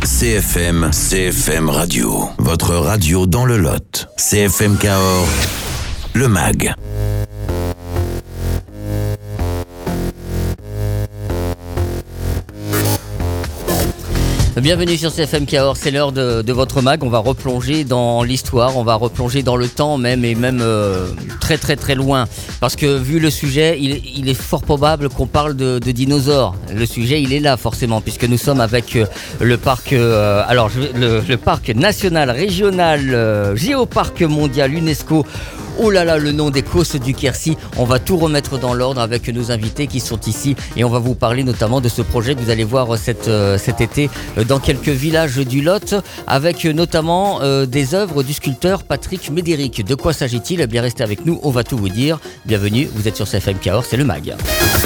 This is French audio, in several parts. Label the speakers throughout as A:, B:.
A: CFM Radio. Votre radio dans le Lot. CFM Cahors, le MAG.
B: Bienvenue sur CFM Cahors, c'est l'heure de votre mag. On va replonger dans l'histoire, on va replonger dans le temps même très très très loin. Parce que vu le sujet, il est fort probable qu'on parle de dinosaures. Le sujet il est là forcément puisque nous sommes avec le parc, le parc national, régional, géoparc mondial UNESCO. Oh là là, le nom des Causses du Quercy. On va tout remettre dans l'ordre avec nos invités qui sont ici et on va vous parler notamment de ce projet que vous allez voir cet été dans quelques villages du Lot avec notamment des œuvres du sculpteur Patrick Médéric. De quoi s'agit-il ? Eh bien, restez avec nous, on va tout vous dire. Bienvenue, vous êtes sur CFM Cahors, c'est le MAG.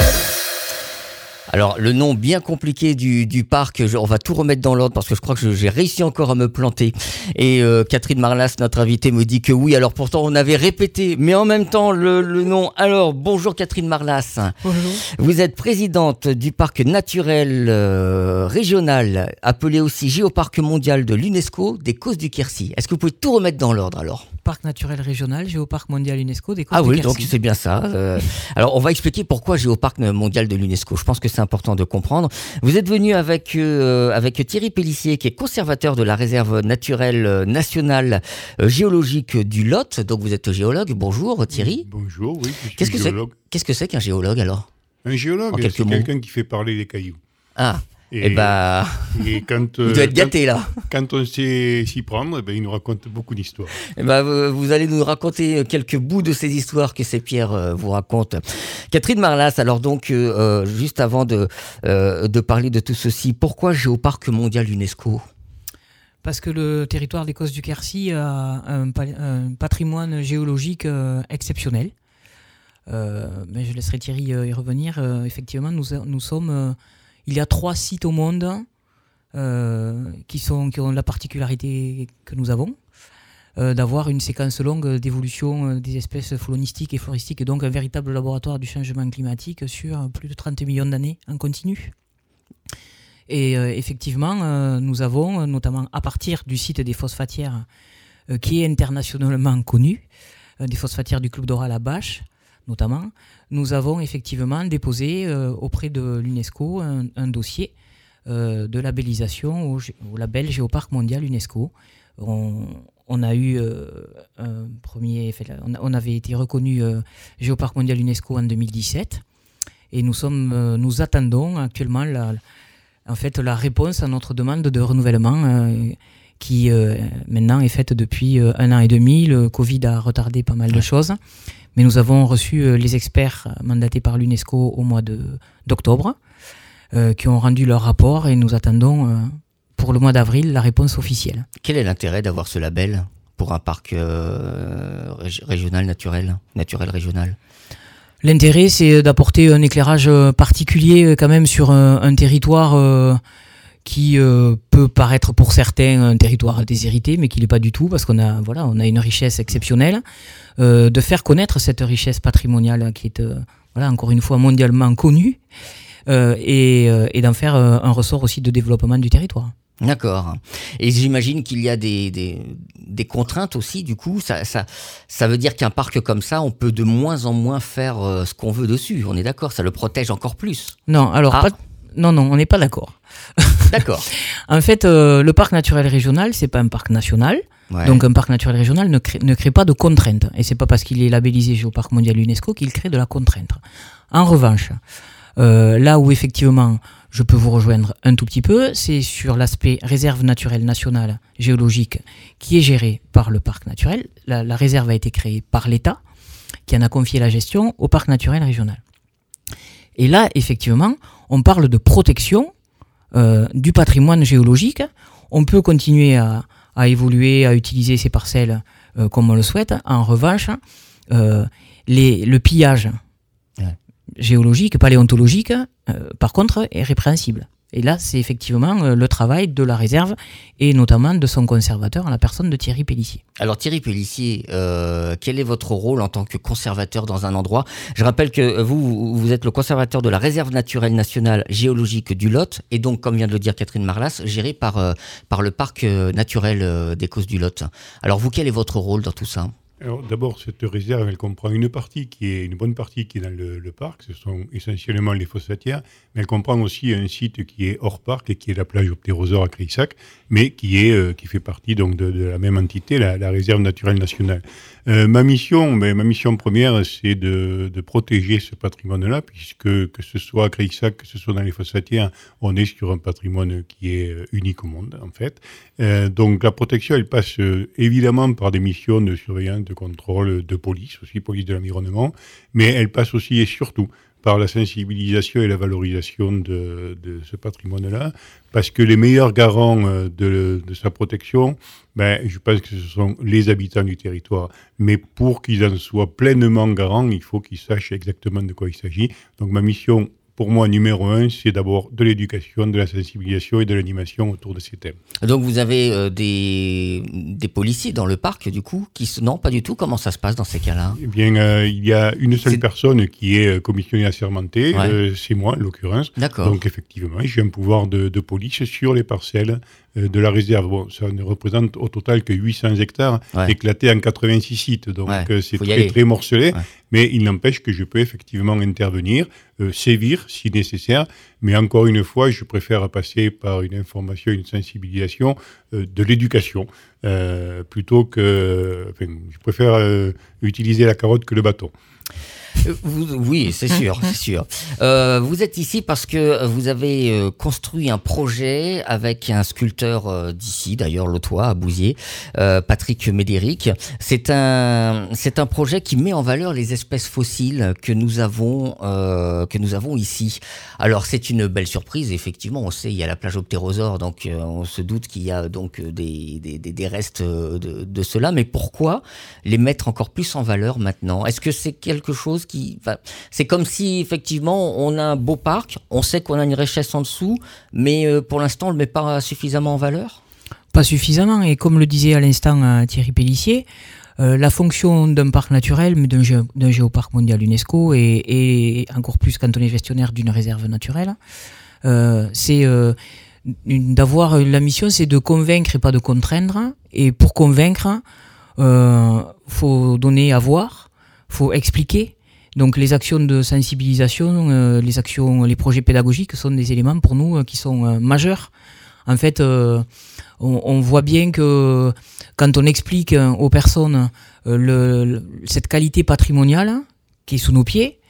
B: Alors, le nom bien compliqué du parc, on va tout remettre dans l'ordre parce que je crois que j'ai réussi encore à me planter. Et Catherine Marlas, notre invitée, me dit que oui. Alors pourtant, on avait répété, mais en même temps, le nom. Alors, bonjour Catherine Marlas.
C: Bonjour.
B: Vous êtes présidente du parc naturel régional, appelé aussi Géoparc mondial de l'UNESCO des Causses du Quercy. Est-ce que vous pouvez tout remettre dans l'ordre alors ?
C: Parc naturel régional, Géoparc mondial UNESCO des Causses
B: du
C: Quercy.
B: Ah oui, donc c'est bien ça. Alors, on va expliquer pourquoi Géoparc mondial de l'UNESCO. Je pense que c'est important de comprendre. Vous êtes venu avec Thierry Pellissier, qui est conservateur de la réserve naturelle nationale géologique du Lot. Donc, vous êtes géologue. Bonjour Thierry.
D: Bonjour, oui, je suis géologue.
B: Qu'est-ce que c'est qu'un géologue alors ?
D: Un géologue, c'est quelqu'un qui fait parler les cailloux.
B: Ah, et
D: quand,
B: vous devez être gâté là.
D: Quand on sait s'y prendre, il nous raconte beaucoup d'histoires.
B: Vous allez nous raconter quelques bouts de ces histoires que ces Pierre vous raconte. Catherine Marlas, alors donc, juste avant de parler de tout ceci, pourquoi Géoparc mondial UNESCO ?
C: Parce que le territoire des Causses du Quercy a un patrimoine géologique exceptionnel. Mais je laisserai Thierry y revenir. Effectivement, nous sommes... il y a 3 sites au monde qui ont la particularité que nous avons d'avoir une séquence longue d'évolution des espèces faunistiques et floristiques, et donc un véritable laboratoire du changement climatique sur plus de 30 millions d'années en continu. Et effectivement, nous avons, notamment à partir du site des phosphatières qui est internationalement connu, des phosphatières du Club d'Oral à Bâche, notamment, nous avons effectivement déposé auprès de l'UNESCO un dossier de labellisation au label Géoparc mondial UNESCO. On a eu on avait été reconnu Géoparc mondial UNESCO en 2017 et nous attendons actuellement la réponse à notre demande de renouvellement qui maintenant est faite depuis 1 an et demi. Le Covid a retardé pas mal de choses. Mais nous avons reçu les experts mandatés par l'UNESCO au mois d'octobre qui ont rendu leur rapport et nous attendons pour le mois d'avril la réponse officielle.
B: Quel est l'intérêt d'avoir ce label pour un parc régional naturel régional ?
C: L'intérêt, c'est d'apporter un éclairage particulier quand même sur un territoire qui peut paraître pour certains un territoire déshérité, mais qui ne l'est pas du tout, parce qu'on a une richesse exceptionnelle, de faire connaître cette richesse patrimoniale qui est encore une fois mondialement connue, et d'en faire un ressort aussi de développement du territoire.
B: D'accord. Et j'imagine qu'il y a des contraintes aussi, du coup, ça veut dire qu'un parc comme ça, on peut de moins en moins faire ce qu'on veut dessus, on est d'accord, ça le protège encore plus.
C: Non, alors non, on n'est pas d'accord.
B: D'accord.
C: En fait, le parc naturel régional, c'est pas un parc national. Ouais. Donc un parc naturel régional ne crée pas de contraintes. Et c'est pas parce qu'il est labellisé Géoparc mondial UNESCO qu'il crée de la contrainte. En revanche, là où effectivement je peux vous rejoindre un tout petit peu, c'est sur l'aspect réserve naturelle nationale géologique qui est gérée par le parc naturel. La réserve a été créée par l'État, qui en a confié la gestion au parc naturel régional. Et là, effectivement, on parle de protection du patrimoine géologique. On peut continuer à évoluer, à utiliser ces parcelles comme on le souhaite. En revanche, le pillage géologique, paléontologique, par contre, est répréhensible. Et là, c'est effectivement le travail de la réserve et notamment de son conservateur, en la personne de Thierry Pellissier.
B: Alors Thierry Pellissier, quel est votre rôle en tant que conservateur dans un endroit ? Je rappelle que vous êtes le conservateur de la réserve naturelle nationale géologique du Lot, et donc, comme vient de le dire Catherine Marlas, géré par le parc naturel des Causses du Lot. Alors vous, quel est votre rôle dans tout ça ?
D: Alors, d'abord, cette réserve, elle comprend une bonne partie qui est dans le parc, ce sont essentiellement les phosphatières, mais elle comprend aussi un site qui est hors parc et qui est la plage au ptérosaure à Creissac, mais qui fait partie donc de la même entité, la réserve naturelle nationale. Ma mission première, c'est de protéger ce patrimoine-là, puisque que ce soit à Creissac, que ce soit dans les phosphatières, on est sur un patrimoine qui est unique au monde, en fait. Donc la protection, elle passe évidemment par des missions de surveillance, de contrôle, de police, aussi police de l'environnement, mais elle passe aussi et surtout par la sensibilisation et la valorisation de ce patrimoine-là, parce que les meilleurs garants de sa protection, je pense que ce sont les habitants du territoire. Mais pour qu'ils en soient pleinement garants, il faut qu'ils sachent exactement de quoi il s'agit. Donc ma mission, pour moi, numéro 1, c'est d'abord de l'éducation, de la sensibilisation et de l'animation autour de ces thèmes.
B: Donc vous avez des policiers dans le parc, du coup, non, pas du tout. Comment ça se passe dans ces cas-là ?
D: Eh bien, il y a une seule personne qui est commissionnée assermentée, c'est moi, en l'occurrence.
B: D'accord.
D: Donc effectivement, j'ai un pouvoir de police sur les parcelles de la réserve. Bon, ça ne représente au total que 800 hectares éclatés en 86 sites, donc c'est très morcelé, mais il n'empêche que je peux effectivement intervenir, sévir si nécessaire, mais encore une fois, je préfère passer par une information, une sensibilisation, de l'éducation, plutôt que... je préfère utiliser la carotte que le bâton.
B: Oui, c'est sûr, c'est sûr. Vous êtes ici parce que vous avez construit un projet avec un sculpteur d'ici, d'ailleurs lotois, à Bouziers, Patrick Médéric. C'est un projet qui met en valeur les espèces fossiles que nous avons ici. Alors c'est une belle surprise, effectivement. On sait il y a la plage au ptérosaure, donc on se doute qu'il y a donc des restes de cela. Mais pourquoi les mettre encore plus en valeur maintenant ? Est-ce que c'est quelque chose c'est comme si effectivement on a un beau parc, on sait qu'on a une richesse en dessous, mais pour l'instant on ne le met pas suffisamment en valeur ?
C: Pas suffisamment, et comme le disait à l'instant Thierry Pellissier, la fonction d'un parc naturel, mais d'un géoparc mondial UNESCO, et encore plus quand on est gestionnaire d'une réserve naturelle, c'est d'avoir la mission, c'est de convaincre et pas de contraindre, et pour convaincre, faut donner à voir, faut expliquer. Donc les actions de sensibilisation, les projets pédagogiques sont des éléments pour nous qui sont majeurs. En fait, on voit bien que quand on explique aux personnes cette qualité patrimoniale qui est sous nos pieds,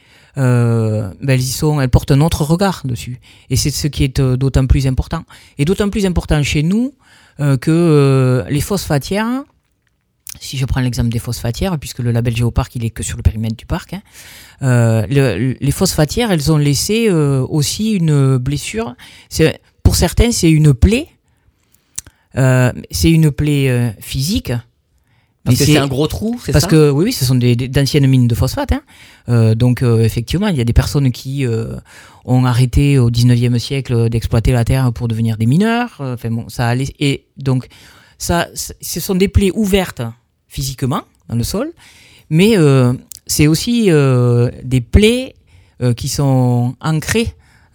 C: elles portent un autre regard dessus. Et c'est ce qui est d'autant plus important. Et d'autant plus important chez nous que les phosphatières, si je prends l'exemple des phosphatières, puisque le label Géoparc, il est que sur le périmètre du parc, les phosphatières, elles ont laissé aussi une blessure. Pour certains, c'est une plaie. C'est une plaie physique.
B: Parce que c'est un gros trou, c'est ça ?
C: Parce que oui, ce sont d'anciennes mines de phosphate. Donc effectivement, il y a des personnes qui ont arrêté au 19e siècle d'exploiter la terre pour devenir des mineurs. Et donc, ce sont des plaies ouvertes physiquement dans le sol, mais c'est aussi des plaies qui sont ancrées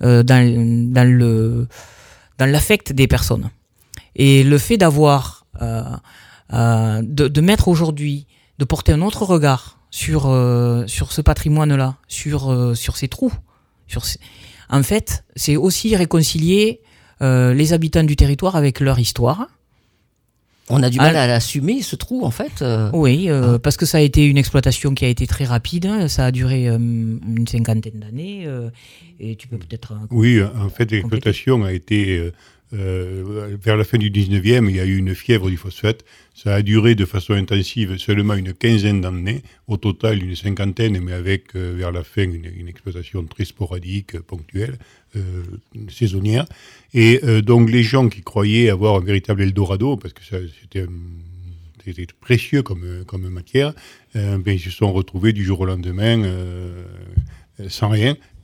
C: dans l'affect des personnes. Et le fait d'avoir de mettre aujourd'hui, de porter un autre regard sur ce patrimoine-là, sur ces trous, en fait, c'est aussi réconcilier les habitants du territoire avec leur histoire.
B: On a du mal à l'assumer, ce trou, en fait.
C: Oui, parce que ça a été une exploitation qui a été très rapide. Ça a duré une 50aine d'années. Et tu peux peut-être...
D: Oui, en fait, l'exploitation a été... vers la fin du 19e, il y a eu une fièvre du phosphate. Ça a duré de façon intensive seulement une 15aine d'années. Au total, une 50aine, mais avec, vers la fin, une exploitation très sporadique, ponctuelle, saisonnière. Et donc, les gens qui croyaient avoir un véritable Eldorado, parce que c'était précieux comme matière, ils se sont retrouvés du jour au lendemain sans rien,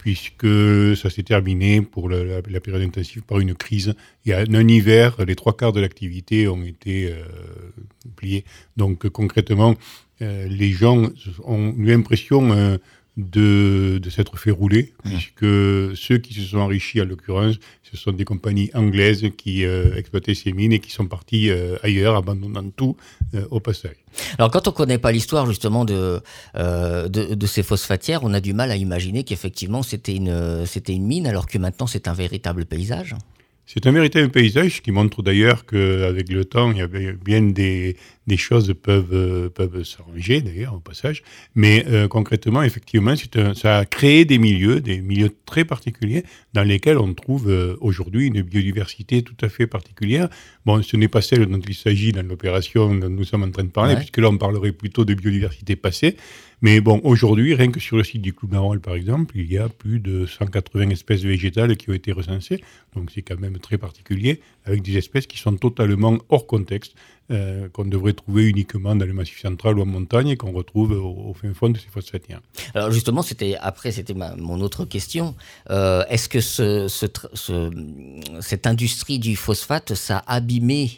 D: puisque ça s'est terminé pour la période intensive par une crise. Il y a un hiver, les 3/4 de l'activité ont été pliés. Donc concrètement, les gens ont eu l'impression de s'être fait rouler, puisque ceux qui se sont enrichis, en l'occurrence, ce sont des compagnies anglaises qui exploitaient ces mines et qui sont partis ailleurs, abandonnant tout au passage.
B: Alors quand on ne connaît pas l'histoire justement de ces phosphatières, on a du mal à imaginer qu'effectivement c'était une mine, alors que maintenant c'est un véritable paysage.
D: C'est un véritable paysage qui montre d'ailleurs qu'avec le temps, il y a bien des choses peuvent s'arranger d'ailleurs au passage. Mais concrètement, effectivement, ça a créé des milieux très particuliers dans lesquels on trouve aujourd'hui une biodiversité tout à fait particulière. Bon, ce n'est pas celle dont il s'agit dans l'opération dont nous sommes en train de parler, puisque là on parlerait plutôt de biodiversité passée. Mais bon, aujourd'hui, rien que sur le site du Clou Narol, par exemple, il y a plus de 180 espèces végétales qui ont été recensées. Donc c'est quand même très particulier, avec des espèces qui sont totalement hors contexte, qu'on devrait trouver uniquement dans le Massif central ou en montagne et qu'on retrouve au fin fond de ces phosphatières.
B: Alors justement, c'était mon autre question. Est-ce que cette industrie du phosphate, ça a abîmé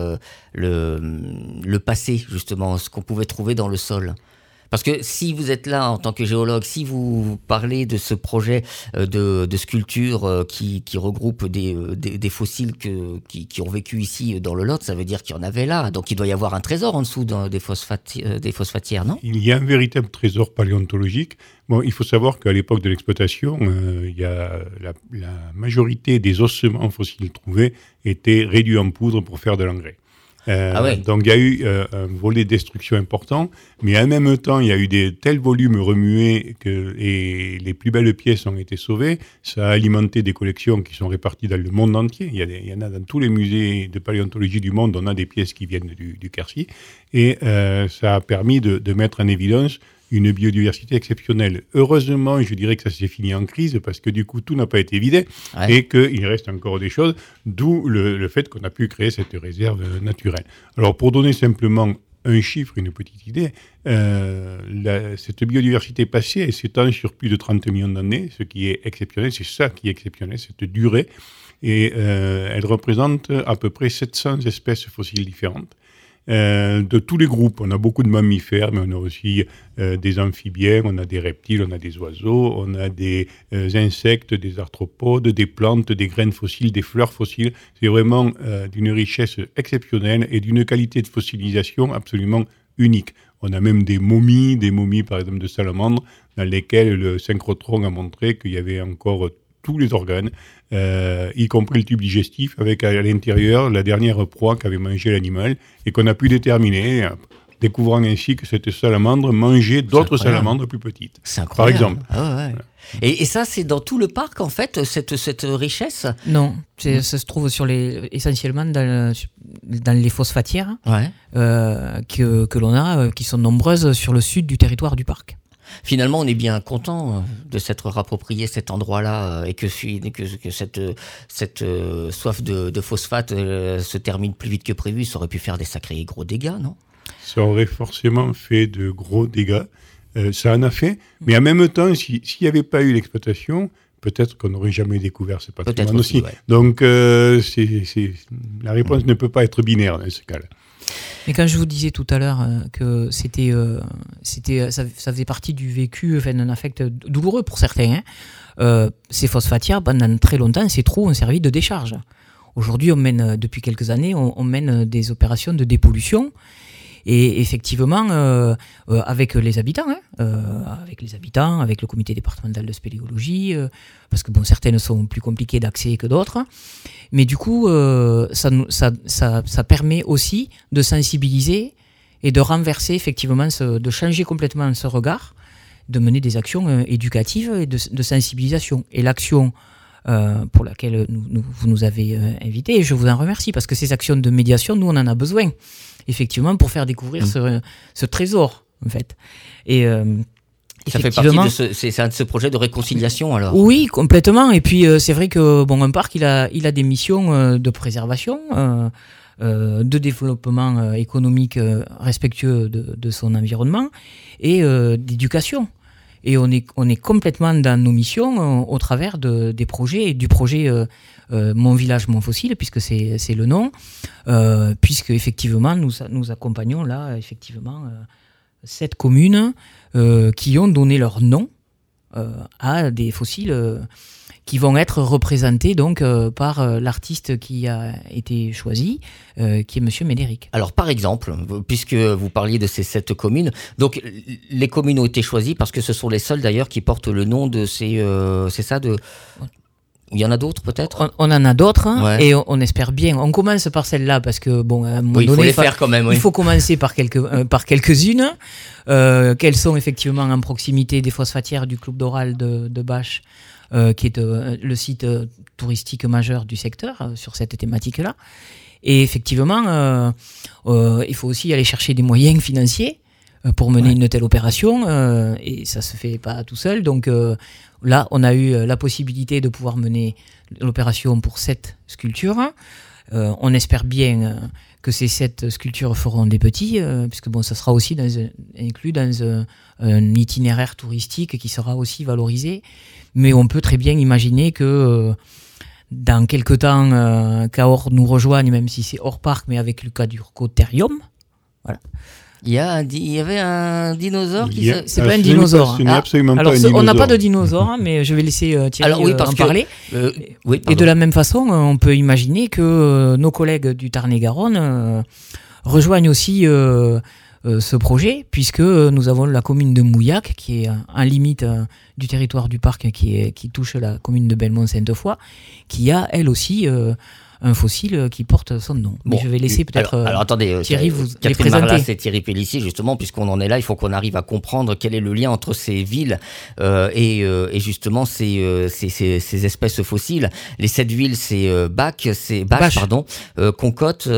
B: le passé, justement, ce qu'on pouvait trouver dans le sol ? Parce que si vous êtes là en tant que géologue, si vous parlez de ce projet de sculpture qui regroupe des fossiles qui ont vécu ici dans le Lot, ça veut dire qu'il y en avait là. Donc il doit y avoir un trésor en dessous des phosphatières, non ?
D: Il y a un véritable trésor paléontologique. Bon, il faut savoir qu'à l'époque de l'exploitation, il y a la majorité des ossements fossiles trouvés étaient réduits en poudre pour faire de l'engrais. Donc il y a eu un volet de destruction important, mais en même temps il y a eu des tels volumes remués et les plus belles pièces ont été sauvées. Ça a alimenté des collections qui sont réparties dans le monde entier. Il y en a dans tous les musées de paléontologie du monde, on a des pièces qui viennent du Quercy, et ça a permis de mettre en évidence une biodiversité exceptionnelle. Heureusement, je dirais que ça s'est fini en crise parce que du coup, tout n'a pas été vidé et qu'il reste encore des choses, d'où le fait qu'on a pu créer cette réserve naturelle. Alors, pour donner simplement un chiffre, une petite idée, cette biodiversité passée, elle s'étend sur plus de 30 millions d'années, ce qui est exceptionnel, c'est ça qui est exceptionnel, cette durée, et elle représente à peu près 700 espèces fossiles différentes. De tous les groupes, on a beaucoup de mammifères, mais on a aussi des amphibiens, on a des reptiles, on a des oiseaux, on a des insectes, des arthropodes, des plantes, des graines fossiles, des fleurs fossiles. C'est vraiment d'une richesse exceptionnelle et d'une qualité de fossilisation absolument unique. On a même des momies par exemple de salamandres, dans lesquelles le synchrotron a montré qu'il y avait encore tous les organes, y compris le tube digestif, avec à l'intérieur la dernière proie qu'avait mangé l'animal et qu'on a pu déterminer, découvrant ainsi que cette salamandre mangeait d'autres salamandres plus petites.
B: C'est incroyable.
D: Par exemple.
B: Ah ouais. Et ça, c'est dans tout le parc, en fait, cette richesse ?
C: Non, ça se trouve essentiellement dans les phosphatières que l'on a, qui sont nombreuses sur le sud du territoire du parc.
B: Finalement, on est bien content de s'être rapproprié cet endroit-là et que cette soif de phosphate se termine plus vite que prévu. Ça aurait pu faire des sacrés gros dégâts, non ?
D: Ça aurait forcément fait de gros dégâts. Ça en a fait, mais en même temps, s'il n'y avait pas eu l'exploitation, peut-être qu'on n'aurait jamais découvert ce patrimoine aussi. Ouais. Donc, la réponse ne peut pas être binaire dans ce cas-là.
C: Mais quand je vous disais tout à l'heure que ça faisait partie du vécu, d'un affect douloureux pour certains, ces phosphatières, pendant très longtemps, ces trous ont servi de décharge. Aujourd'hui, depuis quelques années, on mène des opérations de dépollution. Et effectivement, avec les habitants, avec le comité départemental de spéléologie, parce que certaines sont plus compliquées d'accès que d'autres, mais du coup, ça permet aussi de sensibiliser et de renverser effectivement, de changer complètement ce regard, de mener des actions éducatives et de sensibilisation. Et l'action pour laquelle vous nous avez invités, et je vous en remercie, parce que ces actions de médiation, nous, on en a besoin, effectivement, pour faire découvrir ce trésor, en fait. Et
B: ça fait partie c'est un de ce projet de réconciliation, alors ?
C: Oui, complètement. Et puis, c'est vrai que un parc, il a des missions de préservation, de développement économique respectueux de son environnement et d'éducation. Et on est complètement dans nos missions au travers des projets, du projet Mon Village, Mon Fossile, puisque c'est le nom, puisque effectivement nous accompagnons là effectivement 7 communes qui ont donné leur nom à des fossiles qui vont être représentés donc par l'artiste qui a été choisi, qui est Monsieur Médéric.
B: Alors par exemple, puisque vous parliez de ces 7 communes, donc les communes ont été choisies parce que ce sont les seules d'ailleurs qui portent le nom de ces... c'est ça de... Il y en a d'autres peut-être ?
C: On en a d'autres, hein, et on espère bien. On commence par celle-là parce que, bon, à un moment donné,
B: il faut les faire quand même. Oui.
C: Il faut commencer par quelques-unes, qu'elles sont effectivement en proximité des phosphatières du Club d'Oral de Bâche, qui est le site touristique majeur du secteur sur cette thématique-là. Et effectivement, il faut aussi aller chercher des moyens financiers pour mener une telle opération, et ça se fait pas tout seul. Donc là, on a eu la possibilité de pouvoir mener l'opération pour 7 sculptures. On espère bien que ces 7 sculptures feront des petits, puisque bon, ça sera aussi inclus dans un itinéraire touristique qui sera aussi valorisé. Mais on peut très bien imaginer que dans quelque temps, Cahors nous rejoigne, même si c'est hors parc, mais avec le cas du Coterium. Voilà.
B: Il y avait un dinosaure qui
C: C'est pas un dinosaure.
D: Ce n'est absolument pas un dinosaure.
C: On n'a pas de dinosaure, mais je vais laisser Thierry en parler. Et de la même façon, on peut imaginer que nos collègues du Tarn-et-Garonne rejoignent aussi ce projet, puisque nous avons la commune de Mouillac, qui est en limite du territoire du parc, qui touche la commune de Belmont-Sainte-Foy, qui a, elle aussi... un fossile qui porte son nom. Mais je vais laisser peut-être
B: alors attendez,
C: Thierry vous les
B: Catherine
C: présenter.
B: Marlas et Thierry Pellissier, justement, puisqu'on en est là, il faut qu'on arrive à comprendre quel est le lien entre ces villes et justement ces espèces fossiles. Les 7 villes, c'est Bâche, Concotte,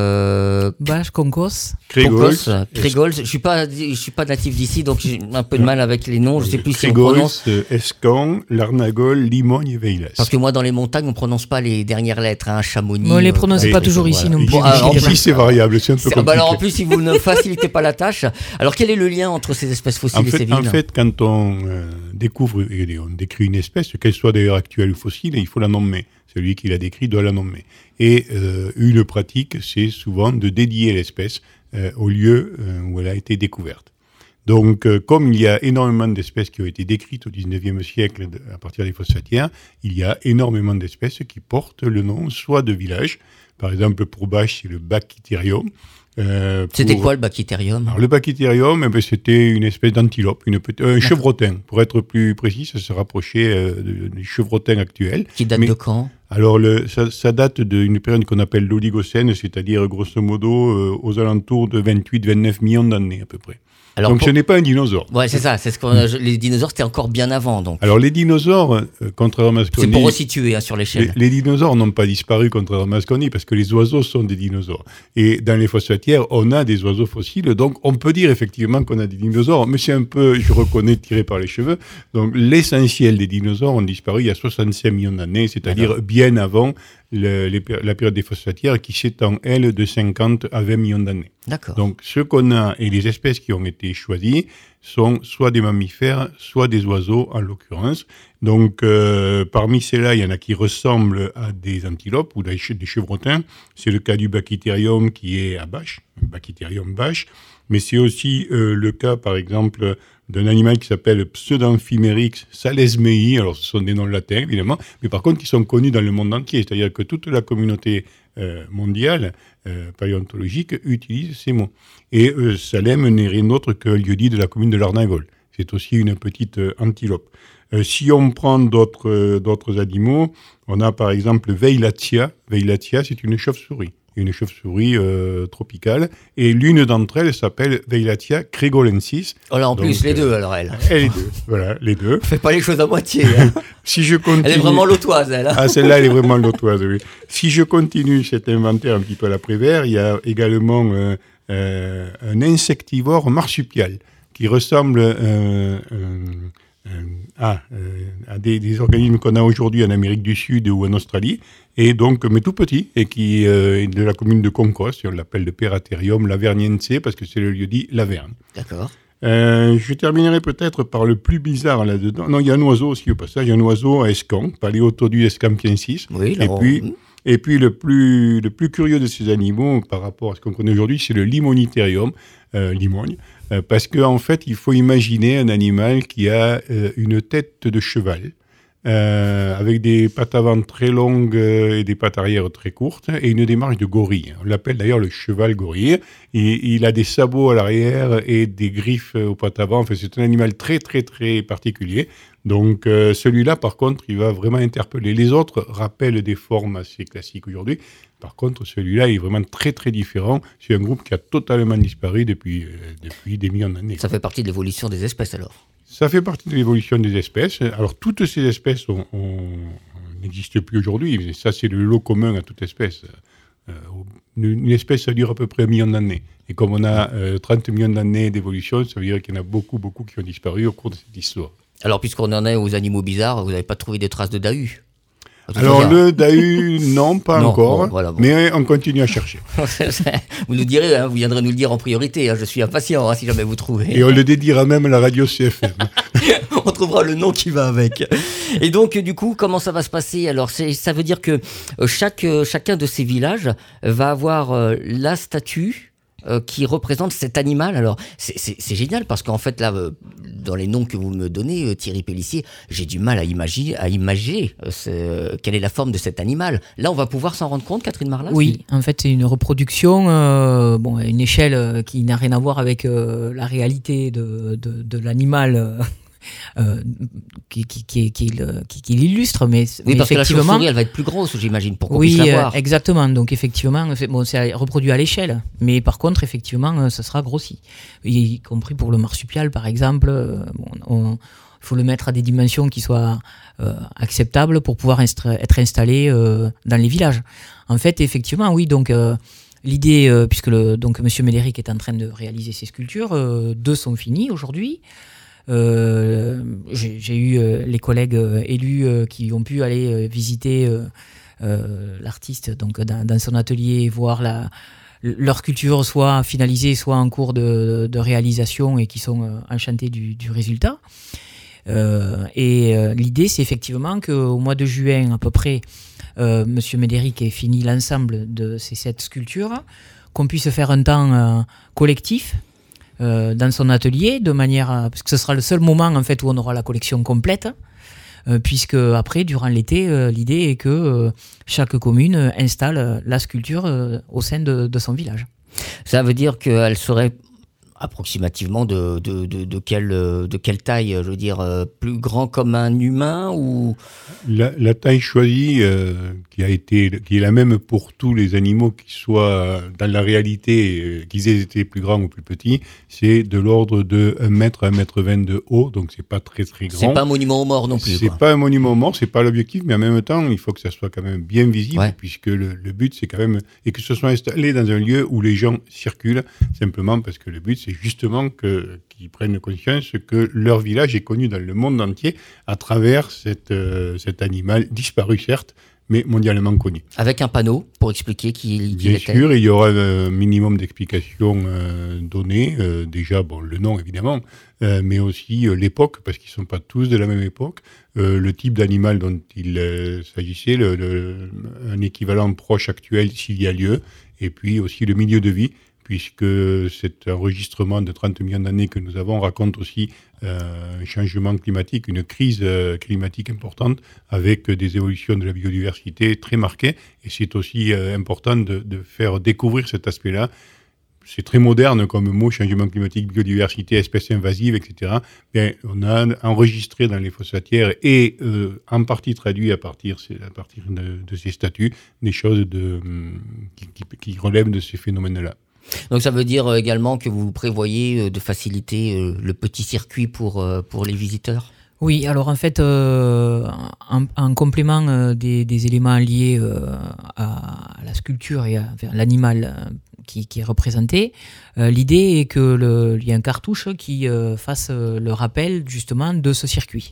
C: Bâche, Concos,
B: Crégols. Je suis pas natif d'ici, donc j'ai un peu de mal avec les noms. Je sais plus si on prononce.
D: Escan, Larnagol, Limogne et Veilas.
B: Parce que moi, dans les montagnes, on prononce pas les dernières lettres. Chamonix.
C: On ne les prononce pas toujours ici non plus.
D: Ici, c'est variable, c'est un peu compliqué.
B: Alors en plus, si vous ne facilitez pas la tâche, alors quel est le lien entre ces espèces fossiles et ces villes ?
D: En fait, quand on découvre et on décrit une espèce, qu'elle soit d'ailleurs actuelle ou fossile, il faut la nommer. Celui qui la décrit doit la nommer. Et une pratique, c'est souvent de dédier l'espèce au lieu où elle a été découverte. Donc, comme il y a énormément d'espèces qui ont été décrites au XIXe siècle à partir des phosphatières, il y a énormément d'espèces qui portent le nom soit de villages, par exemple pour Bâche, c'est le Bachytherium.
B: C'était quoi le Bachytherium ?
D: Alors, le Bachytherium, c'était une espèce d'antilope, un chevrotin. Pour être plus précis, ça se rapprochait des chevrotins actuels.
B: Qui date de quand ?
D: Alors, ça date d'une période qu'on appelle l'Oligocène, c'est-à-dire grosso modo aux alentours de 28-29 millions d'années à peu près. Alors donc ce n'est pas un dinosaure.
B: Ouais, c'est ça. Les dinosaures, c'était encore bien avant. Donc.
D: Alors les dinosaures, contrairement à ce qu'on dit...
B: C'est pour resituer sur l'échelle.
D: Les dinosaures n'ont pas disparu, contrairement à ce qu'on dit, parce que les oiseaux sont des dinosaures. Et dans les phosphatières, on a des oiseaux fossiles, donc on peut dire effectivement qu'on a des dinosaures, mais c'est un peu, je reconnais, tiré par les cheveux. Donc l'essentiel des dinosaures ont disparu il y a 65 millions d'années, c'est-à-dire bien avant la période des phosphatières qui s'étend, elle, de 50 à 20 millions d'années.
B: D'accord.
D: Donc, ce qu'on a et les espèces qui ont été choisies sont soit des mammifères, soit des oiseaux, en l'occurrence. Donc, parmi ceux-là, il y en a qui ressemblent à des antilopes ou des chevrotins. C'est le cas du Bachytherium qui est à Bâche, Bachytherium Bâche. Mais c'est aussi le cas, par exemple, d'un animal qui s'appelle Pseudamphimérix salesmei. Alors, ce sont des noms latins, évidemment, mais par contre, qui sont connus dans le monde entier. C'est-à-dire que toute la communauté mondiale paléontologique utilise ces mots. Et Salem n'est rien d'autre que le lieu-dit de la commune de Larnagol. C'est aussi une petite antilope. Si on prend d'autres animaux, on a par exemple Veilatia. Veilatia, c'est une chauve-souris. Une chauve-souris tropicale. Et l'une d'entre elles s'appelle Veilatia cregolensis.
B: Oh là, en plus, les deux, alors elle.
D: Les deux, voilà, les deux.
B: Fais pas les choses à moitié. Hein.
D: Si je continue...
B: Elle est vraiment lotoise, elle. Hein.
D: Ah, celle-là, elle est vraiment lotoise, oui. Si je continue cet inventaire un petit peu à l'après-vert, il y a également un insectivore marsupial qui ressemble à des organismes qu'on a aujourd'hui en Amérique du Sud ou en Australie, et donc, mais tout petit, et qui est de la commune de Concos, on l'appelle le Peratherium laverniense, parce que c'est le lieu-dit Laverne.
B: D'accord.
D: Je terminerai peut-être par le plus bizarre là-dedans. Non, il y a un oiseau aussi au passage, il y a un oiseau à Escamp, Paléotodus escampiensis.
B: Oui, là,
D: Et puis le plus curieux de ces animaux par rapport à ce qu'on connaît aujourd'hui, c'est le Limoniterium, limogne, parce qu'en fait, il faut imaginer un animal qui a une tête de cheval, avec des pattes avant très longues et des pattes arrière très courtes, et une démarche de gorille. On l'appelle d'ailleurs le cheval gorille. Et il a des sabots à l'arrière et des griffes aux pattes avant. Enfin, c'est un animal très, très, très particulier. Donc, celui-là, par contre, il va vraiment interpeller. Les autres rappellent des formes assez classiques aujourd'hui. Par contre, celui-là est vraiment très, très différent. C'est un groupe qui a totalement disparu depuis des millions d'années.
B: Ça fait partie de l'évolution des espèces, alors? Ça
D: fait partie de l'évolution des espèces. Alors, toutes ces espèces n'existent plus aujourd'hui. Ça, c'est le lot commun à toute espèce. Une espèce, ça dure à peu près 1 million d'années. Et comme on a 30 millions d'années d'évolution, ça veut dire qu'il y en a beaucoup, beaucoup qui ont disparu au cours de cette histoire.
B: Alors, puisqu'on en est aux animaux bizarres, vous n'avez pas trouvé des traces de Dahu?
D: Alors, le Dahu, non, pas encore, bon, voilà, bon. Mais on continue à chercher.
B: Vous nous direz, hein, vous viendrez nous le dire en priorité, hein, je suis impatient si jamais vous trouvez.
D: Et on le dédiera même à la radio CFM.
B: On trouvera le nom qui va avec. Et donc, du coup, comment ça va se passer? Alors, ça veut dire que chacun de ces villages va avoir la statue qui représente cet animal. Alors, c'est génial parce qu'en fait, là, dans les noms que vous me donnez, Thierry Pélissier, j'ai du mal à imager quelle est la forme de cet animal. Là, on va pouvoir s'en rendre compte, Catherine Marlas?
C: Oui, en fait, c'est une reproduction, à une échelle qui n'a rien à voir avec la réalité de l'animal. Qui l'illustre, mais
B: parce
C: effectivement,
B: que la chauve-souris, elle va être plus grosse, j'imagine, pour qu'on puisse la voir.
C: Oui, exactement. Donc effectivement, c'est reproduit à l'échelle, mais par contre, effectivement, ça sera grossi, y compris pour le marsupial, par exemple. Il faut le mettre à des dimensions qui soient acceptables pour pouvoir être installé dans les villages. En fait, effectivement, oui. Donc l'idée, puisque donc Monsieur Médéric est en train de réaliser ces sculptures, 2 sont finies aujourd'hui. J'ai eu les collègues élus qui ont pu aller visiter l'artiste donc dans son atelier et voir leur sculpture soit finalisée, soit en cours de réalisation et qui sont enchantés du résultat. L'idée, c'est effectivement qu'au mois de juin, à peu près, Monsieur Médéric ait fini l'ensemble de ces 7 sculptures, qu'on puisse faire un temps collectif dans son atelier, de manière parce que ce sera le seul moment en fait où on aura la collection complète, puisque après, durant l'été, l'idée est que chaque commune installe la sculpture au sein de son village.
B: Ça veut dire qu'elle serait approximativement de quelle taille, je veux dire, plus grand comme un humain ou...
D: La taille choisie, qui est la même pour tous les animaux, qui soient dans la réalité, qu'ils aient été plus grands ou plus petits, c'est de l'ordre de 1 mètre à 1,20 m de haut, donc c'est pas très très grand.
B: C'est pas un monument aux morts non plus.
D: C'est pas un monument aux morts, c'est pas l'objectif, mais en même temps, il faut que ça soit quand même bien visible, puisque le but c'est quand même, et que ce soit installé dans un lieu où les gens circulent, simplement parce que le but c'est justement qu'ils prennent conscience que leur village est connu dans le monde entier à travers cet animal disparu certes, mais mondialement connu.
B: Avec un panneau pour expliquer qui
D: Bien
B: était.
D: sûr, il y aura un minimum d'explications données. Déjà, le nom évidemment, mais aussi l'époque, parce qu'ils ne sont pas tous de la même époque. Le type d'animal dont il s'agissait, un équivalent proche actuel s'il y a lieu, et puis aussi le milieu de vie, puisque cet enregistrement de 30 millions d'années que nous avons raconte aussi un changement climatique, une crise climatique importante, avec des évolutions de la biodiversité très marquées. Et c'est aussi important de faire découvrir cet aspect-là. C'est très moderne comme mot, changement climatique, biodiversité, espèces invasives, etc. Bien, on a enregistré dans les fossatières et en partie traduit à partir de ces statuts des choses qui relèvent de ces phénomènes-là.
B: Donc ça veut dire également que vous prévoyez de faciliter le petit circuit pour les visiteurs?
C: Oui, alors en fait, en complément des éléments liés à la sculpture et à l'animal qui est représenté, l'idée est qu'il y ait un cartouche qui fasse le rappel justement de ce circuit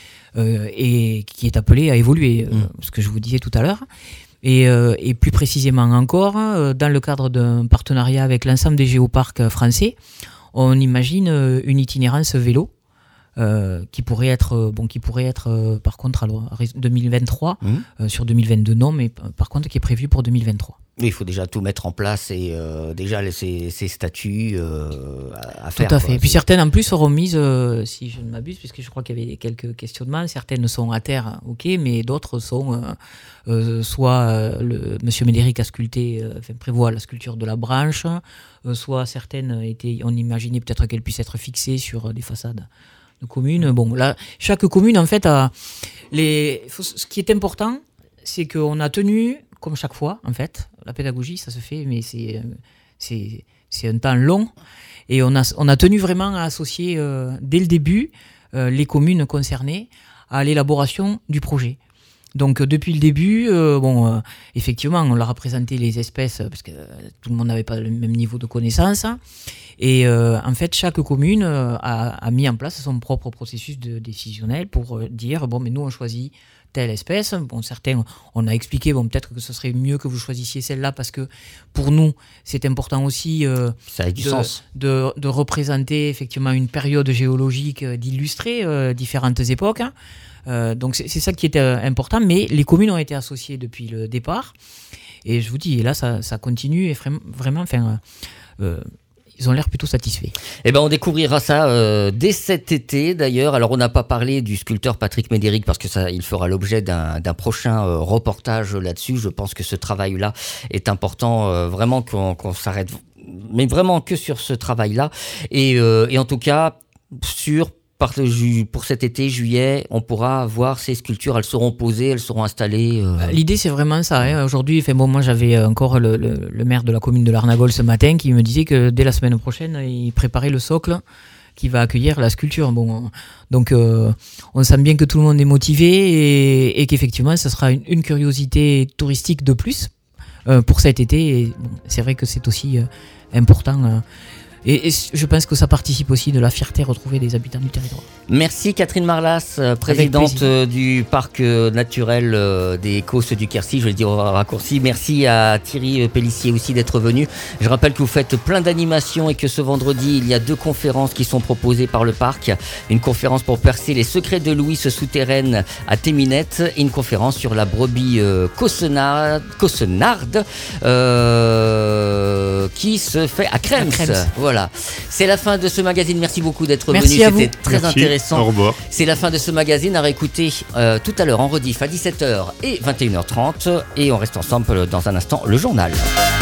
C: et qui est appelé à évoluer, ce que je vous disais tout à l'heure. Et plus précisément encore, dans le cadre d'un partenariat avec l'ensemble des géoparcs français, on imagine une itinérance vélo qui pourrait être par contre alors 2023 sur 2022 non, mais par contre qui est prévu pour 2023.
B: Il faut déjà tout mettre en place et déjà ces statuts à faire.
C: Tout à fait. Et puis certaines en plus seront mises, si je ne m'abuse, puisque je crois qu'il y avait quelques questionnements, certaines sont à terre, ok, mais d'autres sont soit Monsieur Médéric a sculpté, prévoit la sculpture de la branche, soit certaines on imaginait peut-être qu'elles puissent être fixées sur des façades de communes. Bon, là, chaque commune en fait a ce qui est important, c'est qu'on a tenu, comme chaque fois, en fait, la pédagogie, ça se fait, mais c'est un temps long. Et on a tenu vraiment à associer, dès le début, les communes concernées à l'élaboration du projet. Donc, depuis le début, effectivement, on leur a présenté les espèces, parce que tout le monde n'avait pas le même niveau de connaissance. Et en fait, chaque commune a mis en place son propre processus décisionnel pour dire, mais nous, on choisit telle espèce. Bon, certains, on a expliqué, peut-être que ce serait mieux que vous choisissiez celle-là parce que pour nous, c'est important aussi
B: ça a du sens.
C: De représenter effectivement une période géologique, d'illustrer différentes époques. Donc c'est ça qui était important, mais les communes ont été associées depuis le départ. Et je vous dis, et là, ça continue et vraiment, ils ont l'air plutôt satisfaits.
B: Eh ben, on découvrira ça dès cet été d'ailleurs. Alors, on n'a pas parlé du sculpteur Patrick Médéric parce que il fera l'objet d'un prochain reportage là-dessus. Je pense que ce travail-là est important, vraiment qu'on s'arrête, mais vraiment que sur ce travail-là. Et en tout cas, pour cet été, juillet, on pourra voir ces sculptures, elles seront posées, elles seront installées.
C: L'idée, c'est vraiment ça. Hein. Aujourd'hui, moi, j'avais encore le maire de la commune de Larnagol ce matin qui me disait que dès la semaine prochaine, il préparait le socle qui va accueillir la sculpture. Donc, on sent bien que tout le monde est motivé et qu'effectivement, ce sera une curiosité touristique de plus pour cet été. Et, c'est vrai que c'est aussi important. Et je pense que ça participe aussi de la fierté retrouvée des habitants du territoire.
B: Merci Catherine Marlas, présidente du parc naturel des Causses du Quercy, je vais le dire au raccourci. Merci à Thierry Pellissier aussi d'être venu. Je rappelle que vous faites plein d'animations et que ce vendredi, il y a 2 conférences qui sont proposées par le parc. Une conférence pour percer les secrets de Louis souterraine à Téminette et une conférence sur la brebis caussenarde qui se fait à Krems. Voilà, c'est la fin de ce magazine. Merci beaucoup d'être venu, c'était très intéressant.
D: Au revoir.
B: C'est la fin de ce magazine à réécouter tout à l'heure en rediff à 17h et 21h30 et on reste ensemble dans un instant, le journal.